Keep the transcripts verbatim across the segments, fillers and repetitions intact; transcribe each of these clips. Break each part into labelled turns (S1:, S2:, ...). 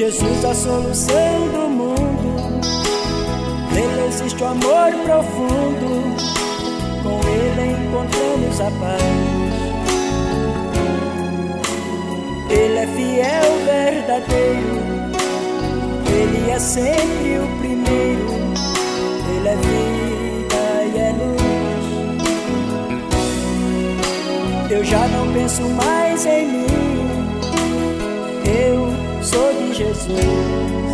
S1: Jesus, a solução do mundo. Nele existe o amor profundo, com Ele encontramos a paz. Ele é fiel, verdadeiro, Ele é sempre o primeiro. Ele é vida e é luz. Eu já não penso mais em mim, eu sou de Jesus.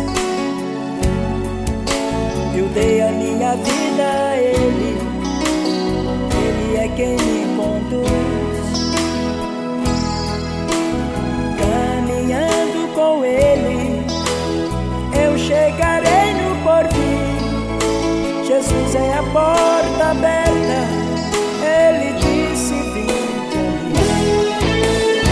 S1: Eu dei a minha vida a Ele, Ele é quem me conduz. Caminhando com Ele, eu chegarei no porvir. Jesus é a porta aberta, Ele disse: vinde ali.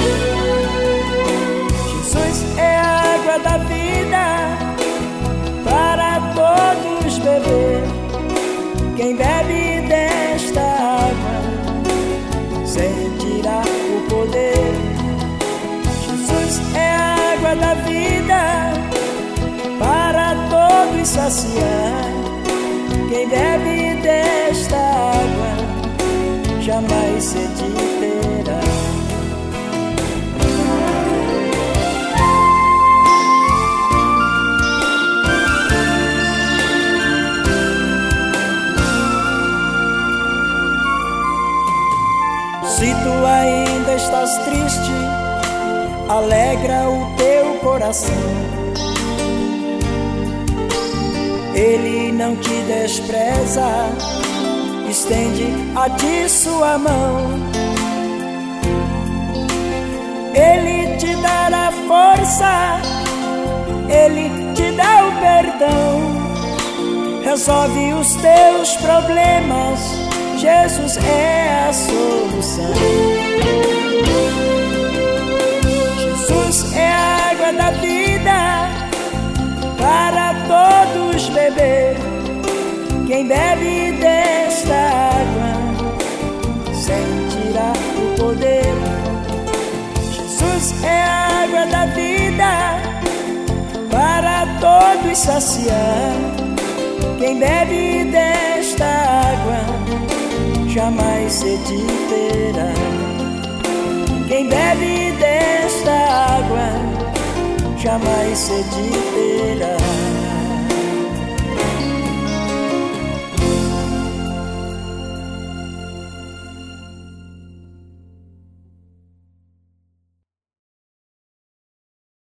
S1: Jesus é a água da vida, para todos beber. Quem bebe desta água sentirá o poder. Jesus é a água da vida, para todos saciar. Quem bebe desta água jamais sede terá. Se tu ainda estás triste, alegra o teu coração. Ele não te despreza, estende a ti sua mão. Ele te dará força, Ele te dá o perdão. Resolve os teus problemas, Jesus é a solução. Jesus é a água da vida, para todos beber. Quem bebe desta água sentirá o poder. Jesus é a água da vida, para todos saciar. Quem bebe desta água jamais sede terá. Quem bebe desta água jamais sede terá.